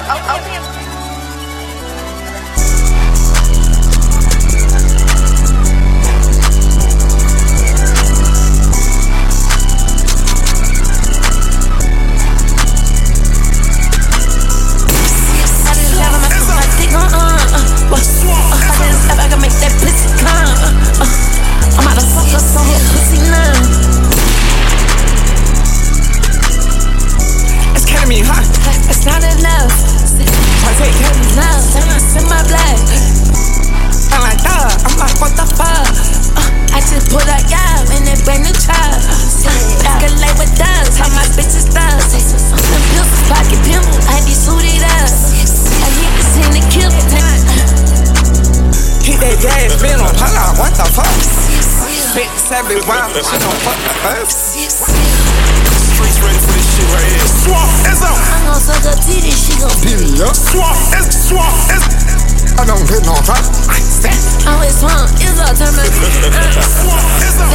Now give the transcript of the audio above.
She gon' fuck the earth. Streets ready for this shit right here. Swamp is up. I'm gon' suck her titty, she gon' beat me up. Swamp is. I don't get no time. I'm with swamp, it's all time. Swamp is up.